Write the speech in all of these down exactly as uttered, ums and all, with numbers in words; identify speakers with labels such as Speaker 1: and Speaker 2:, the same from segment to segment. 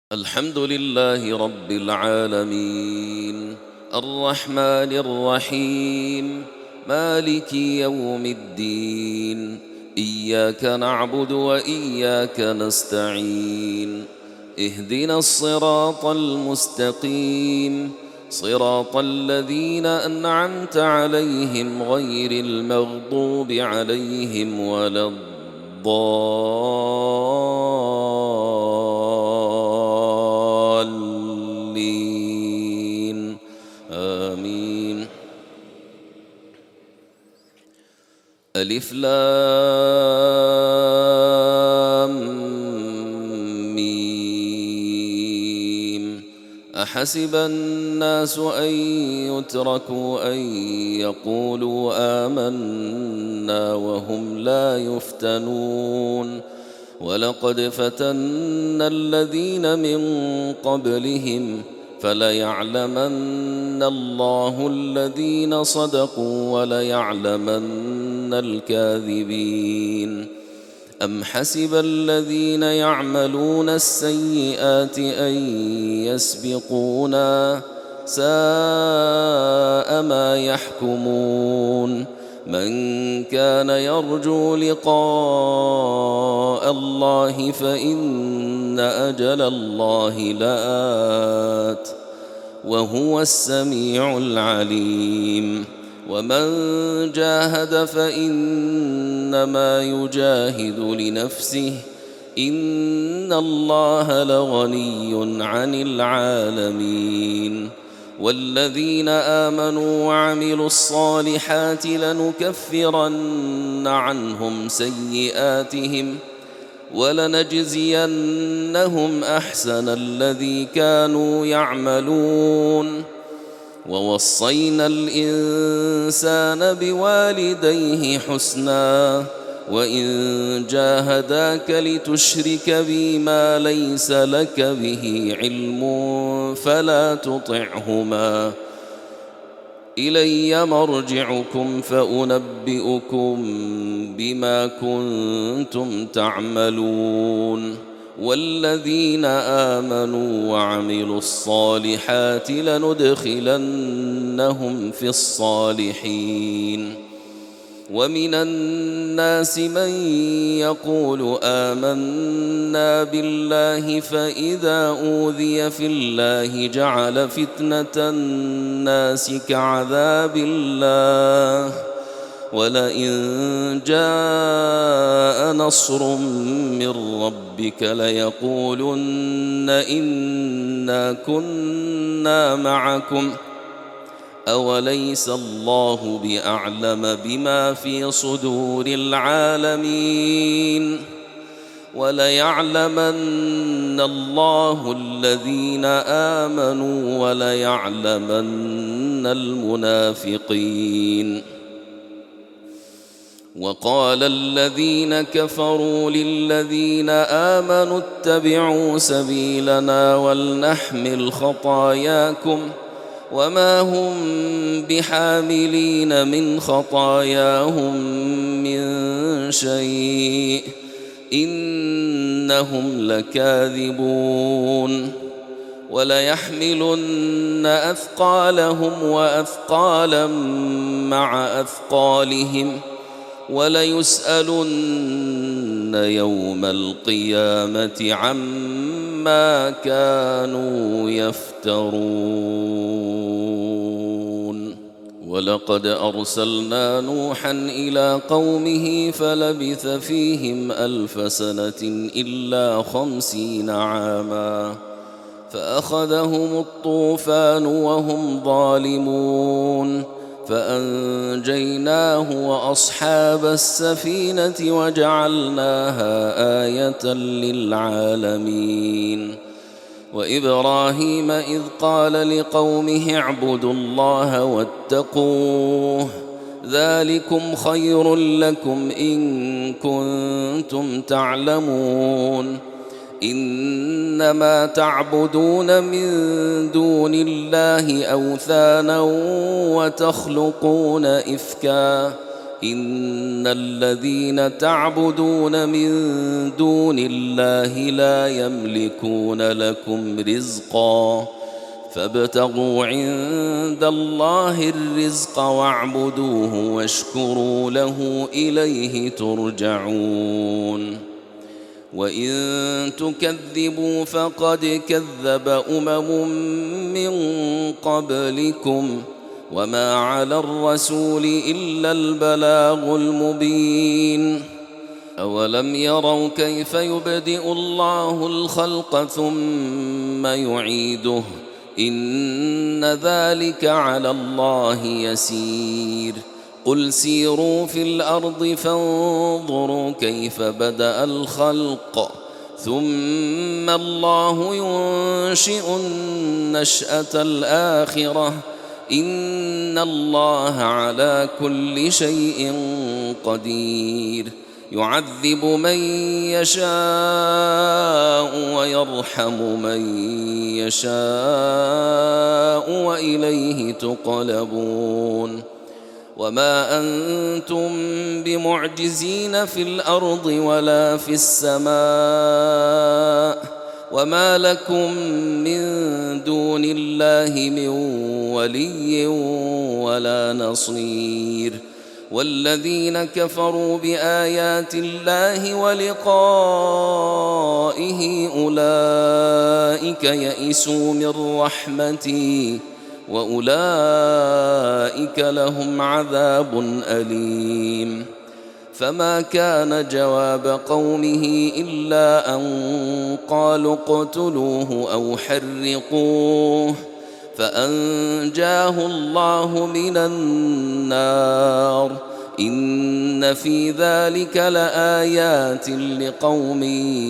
Speaker 1: الحمد لله رب العالمين الرحمن الرحيم مالك يوم الدين إياك نعبد وإياك نستعين اهدنا الصراط المستقيم صراط الذين أنعمت عليهم غير المغضوب عليهم ولا الضالين آمين. ألف لام ميم أحسب الناس أن يتركوا أن يقولوا آمنا وهم لا يفتنون ولقد فتنا الذين من قبلهم فليعلمن الله الذين صدقوا وليعلمن الكاذبين. أم حسب الذين يعملون السيئات أن يسبقونا ساء ما يحكمون. من كان يرجو لقاء الله فإن أجل الله لآت وهو السميع العليم. ومن جاهد فإنما يجاهد لنفسه إن الله لغني عن العالمين. والذين آمنوا وعملوا الصالحات لنكفرن عنهم سيئاتهم ولنجزينهم أحسن الذي كانوا يعملون. ووصينا الإنسان بوالديه حسنا وإن جاهداك لتشرك بي ما ليس لك به علم فلا تطعهما إلي مرجعكم فأنبئكم بما كنتم تعملون. والذين آمنوا وعملوا الصالحات لندخلنهم في الصالحين. ومن الناس من يقول آمنا بالله فإذا أوذي في الله جعل فتنة الناس كعذاب الله ولئن جاء نصر من ربك ليقولن إنا كنا معكم أوليس الله بأعلم بما في صدور العالمين. وليعلمن الله الذين آمنوا وليعلمن المنافقين. وقال الذين كفروا للذين آمنوا اتبعوا سبيلنا ولنحمل خطاياكم وما هم بحاملين من خطاياهم من شيء إنهم لكاذبون. وليحملن أثقالهم وأثقالا مع أثقالهم وليسألن يوم القيامة عما كانوا يفترون. ولقد أرسلنا نوحا إلى قومه فلبث فيهم ألف سنة إلا خمسين عاما فأخذهم الطوفان وهم ظالمون فأنجيناه وأصحاب السفينة وجعلناها آية للعالمين. وإبراهيم إذ قال لقومه اعبدوا الله واتقوه ذلكم خير لكم إن كنتم تعلمون. إنما تعبدون من دون الله أوثانا وتخلقون إفكا إن الذين تعبدون من دون الله لا يملكون لكم رزقا فابتغوا عند الله الرزق واعبدوه واشكروا له إليه ترجعون وإن تكذبوا فقد كذب أمم من قبلكم وما على الرسول إلا البلاغ المبين أولم يروا كيف يبدئ الله الخلق ثم يعيده إن ذلك على الله يسير قل سيروا في الأرض فانظروا كيف بدأ الخلق ثم الله ينشئ النشأة الآخرة إن الله على كل شيء قدير يعذب من يشاء ويرحم من يشاء وإليه تقلبون وما أنتم بمعجزين في الأرض ولا في السماء وما لكم من دون الله من ولي ولا نصير والذين كفروا بآيات الله ولقائه أولئك يئسوا من رحمتي وأولئك لهم عذاب أليم فما كان جواب قومه إلا أن قالوا اقتلوه أو حرقوه فأنجاه الله من النار إن في ذلك لآيات لقوم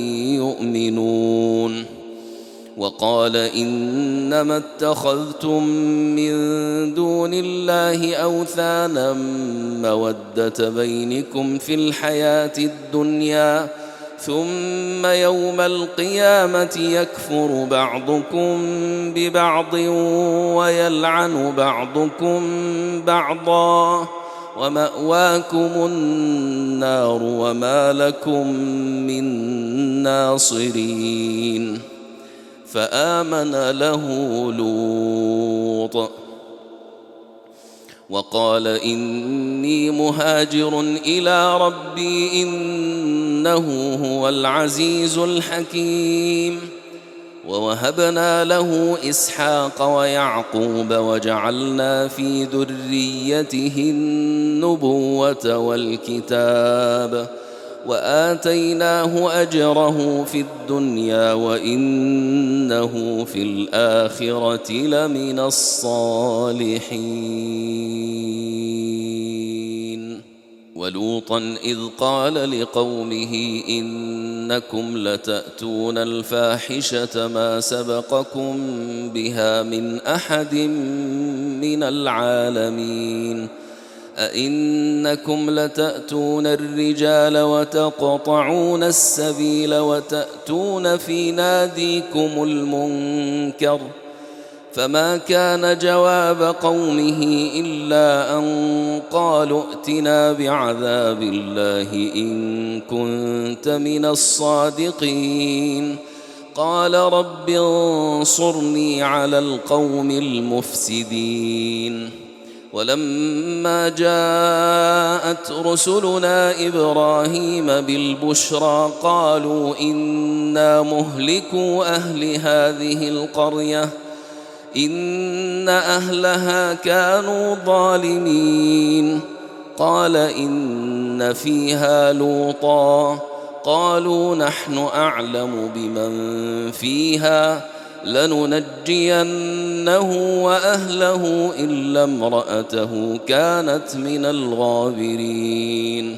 Speaker 1: يؤمنون وقال إنما اتخذتم من دون الله أوثانا مودة بينكم في الحياة الدنيا ثم يوم القيامة يكفر بعضكم ببعض ويلعن بعضكم بعضا ومأواكم النار وما لكم من ناصرين فآمن له لوط وقال إني مهاجر إلى ربي إنه هو العزيز الحكيم ووهبنا له إسحاق ويعقوب وجعلنا في ذريته النبوة والكتاب وآتيناه أجره في الدنيا وإنه في الآخرة لمن الصالحين ولوطا إذ قال لقومه إنكم لتأتون الفاحشة ما سبقكم بها من أحد من العالمين أئنكم لتأتون الرجال وتقطعون السبيل وتأتون في ناديكم المنكر فما كان جواب قومه إلا أن قالوا ائتنا بعذاب الله إن كنت من الصادقين قال رب انصرني على القوم المفسدين ولما جاءت رسلنا إبراهيم بالبشرى قالوا إنا مهلكو أهل هذه القرية إن أهلها كانوا ظالمين قال إن فيها لوطا قالوا نحن أعلم بمن فيها لننجينه وأهله إلا امرأته كانت من الغابرين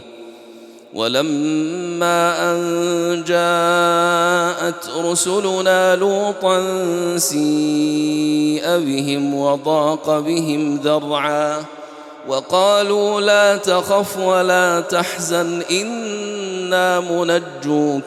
Speaker 1: ولما أن جاءت رسلنا لوطا سيء بهم وضاق بهم ذرعا وقالوا لا تخف ولا تحزن إنا منجوك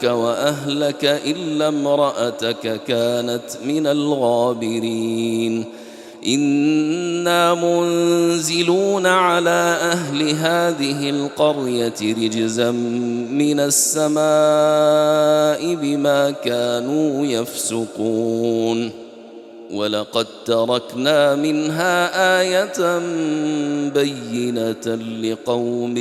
Speaker 1: وأهلك إلا امرأتك كانت من الغابرين إنا منزلون على أهل هذه القرية رجزا من السماء بما كانوا يفسقون ولقد تركنا منها آية بينة لقوم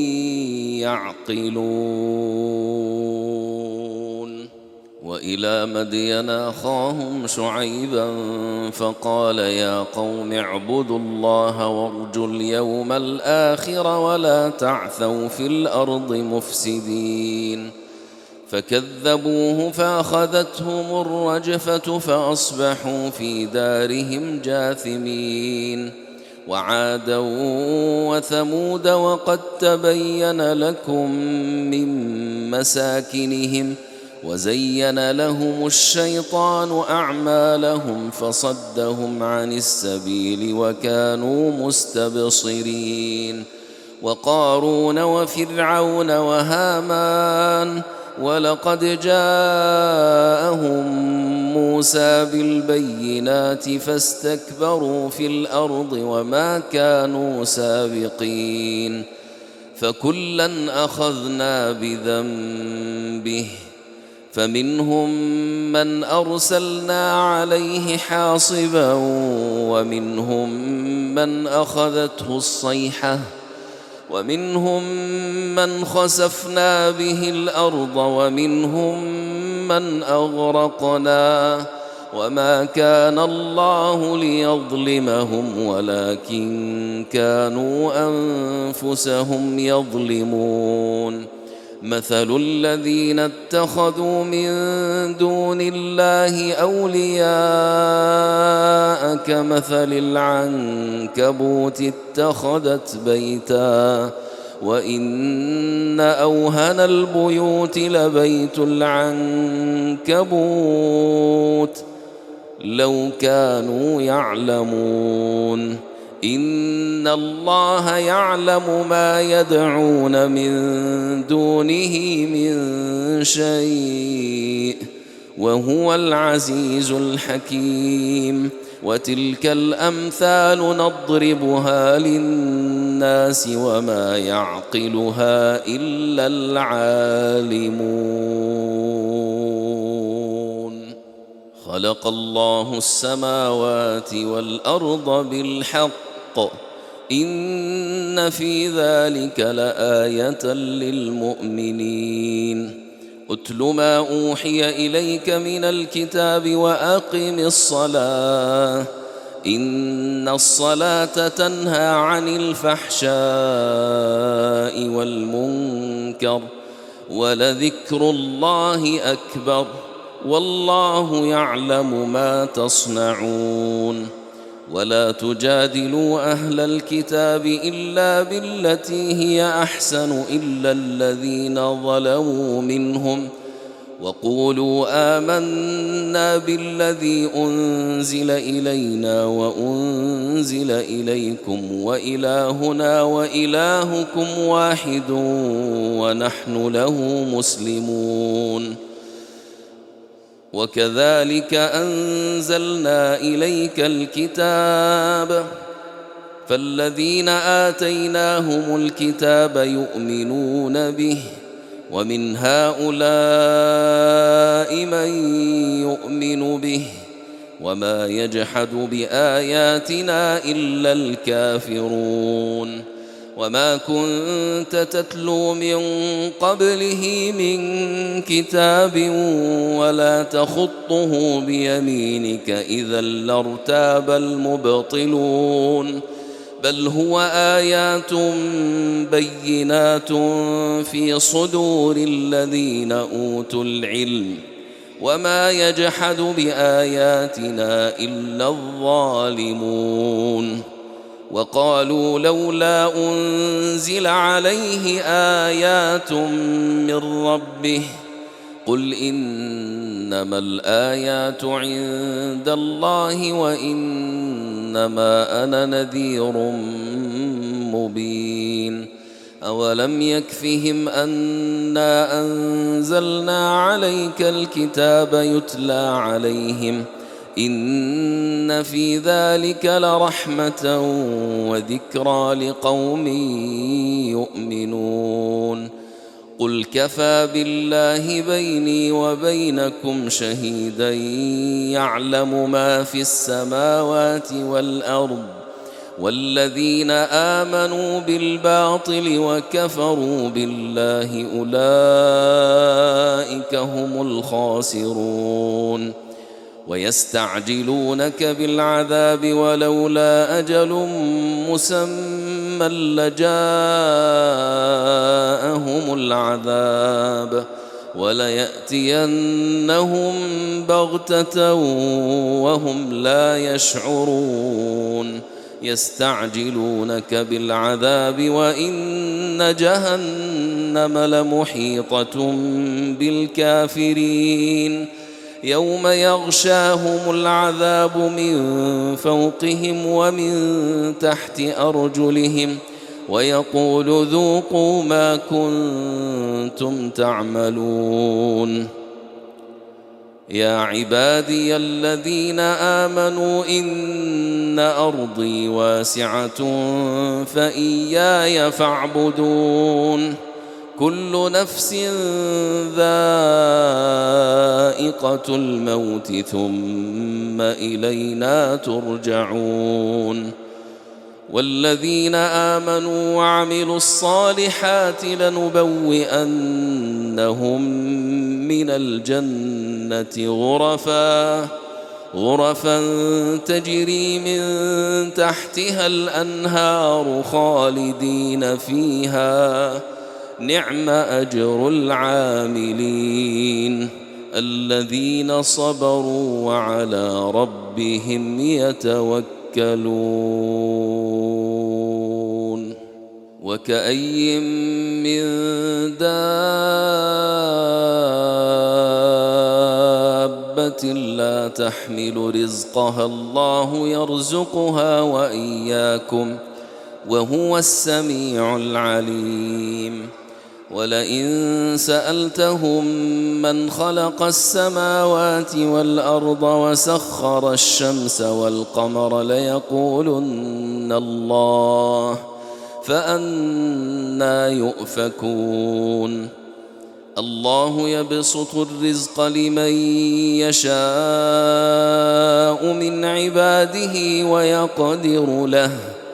Speaker 1: يعقلون وإلى مدين أخاهم شعيبا فقال يا قوم اعبدوا الله وارجوا اليوم الآخر ولا تعثوا في الأرض مفسدين فكذبوه فأخذتهم الرجفة فأصبحوا في دارهم جاثمين وعادا وثمود وقد تبين لكم من مساكنهم وزين لهم الشيطان أعمالهم فصدهم عن السبيل وكانوا مستبصرين وقارون وفرعون وهامان ولقد جاءهم موسى بالبينات فاستكبروا في الأرض وما كانوا سابقين فكلا أخذنا بذنبه فمنهم من أرسلنا عليه حاصبا ومنهم من أخذته الصيحة ومنهم من خسفنا به الأرض ومنهم من أغرقنا وما كان الله ليظلمهم ولكن كانوا أنفسهم يظلمون مثل الذين اتخذوا من دون الله أولياء كمثل العنكبوت اتخذت بيتا وإن أوهن البيوت لبيت العنكبوت لو كانوا يعلمون إن الله يعلم ما يدعون من دونه من شيء وهو العزيز الحكيم وتلك الأمثال نضربها للناس وما يعقلها إلا العالمون خلق الله السماوات والأرض بالحق إن في ذلك لآية للمؤمنين أتل ما أوحي إليك من الكتاب وأقم الصلاة إن الصلاة تنهى عن الفحشاء والمنكر ولذكر الله أكبر والله يعلم ما تصنعون ولا تجادلوا أهل الكتاب إلا بالتي هي أحسن إلا الذين ظلموا منهم وقولوا آمنا بالذي أنزل إلينا وأنزل إليكم وإلهنا وإلهكم واحد ونحن له مسلمون وكذلك أنزلنا إليك الكتاب فالذين آتيناهم الكتاب يؤمنون به ومن هؤلاء من يؤمن به وما يجحد بآياتنا إلا الكافرون وما كنت تتلو من قبله من كتاب ولا تخطه بيمينك إذا لارتاب المبطلون بل هو آيات بينات في صدور الذين أوتوا العلم وما يجحد بآياتنا إلا الظالمون وقالوا لولا أنزل عليه آيات من ربه قل إنما الآيات عند الله وإنما أنا نذير مبين أولم يكفهم أنا أنزلنا عليك الكتاب يتلى عليهم إن في ذلك لرحمة وذكرى لقوم يؤمنون. قل كفى بالله بيني وبينكم شهيدا يعلم ما في السماوات والأرض والذين آمنوا بالباطل وكفروا بالله أولئك هم الخاسرون. ويستعجلونك بالعذاب ولولا أجل مسمى لجاءهم العذاب وليأتينهم بغتة وهم لا يشعرون. يستعجلونك بالعذاب وإن جهنم لمحيطة بالكافرين يوم يغشاهم العذاب من فوقهم ومن تحت أرجلهم ويقول ذوقوا ما كنتم تعملون. يا عبادي الذين آمنوا إن أرضي واسعة فإياي فاعبدون. كل نفس ذائقة الموت ثم إلينا ترجعون. والذين آمنوا وعملوا الصالحات لنبوئنهم من الجنة غرفا غرفا تجري من تحتها الأنهار خالدين فيها نعم أجر العاملين الذين صبروا وعلى ربهم يتوكلون. وكأي من دابة لا تحمل رزقها الله يرزقها وإياكم وهو السميع العليم. ولئن سألتهم من خلق السماوات والأرض وسخر الشمس والقمر ليقولن الله فأنى يؤفكون. الله يبسط الرزق لمن يشاء من عباده ويقدر له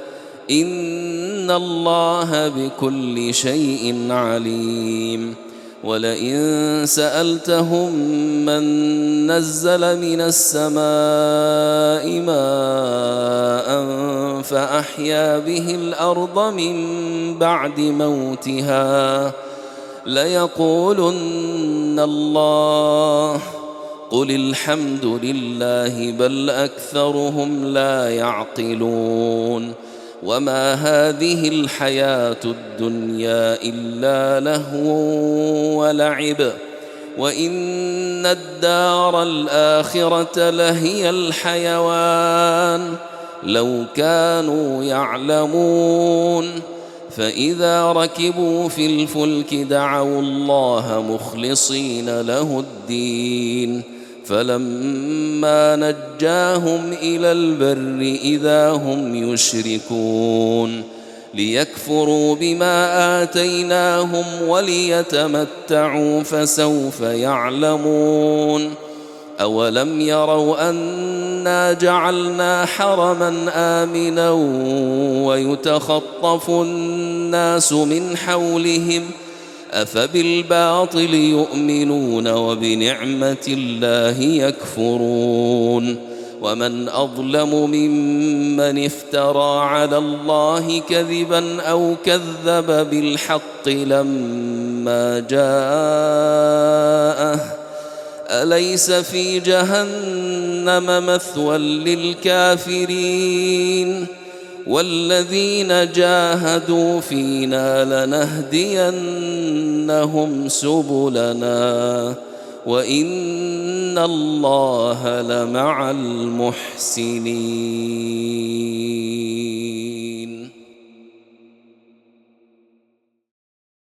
Speaker 1: إن الله بكل شيء عليم. ولئن سألتهم من نزل من السماء ماء فأحيا به الأرض من بعد موتها ليقولن الله قل الحمد لله بل أكثرهم لا يعقلون. وما هذه الحياة الدنيا إلا لهو ولعب وإن الدار الآخرة لهي الحيوان لو كانوا يعلمون. فإذا ركبوا في الفلك دعوا الله مخلصين له الدين فلما نجاهم إلى البر إذا هم يشركون ليكفروا بما آتيناهم وليتمتعوا فسوف يعلمون. أولم يروا أنا جعلنا حرما آمنا ويتخطف الناس من حولهم أفبالباطل يؤمنون وبنعمة الله يكفرون. ومن أظلم ممن افترى على الله كذبا أو كذب بالحق لما جاءه أليس في جهنم مثوى للكافرين والذين جاهدوا فينا لنهدينهم سبلنا وإن الله لمع المحسنين.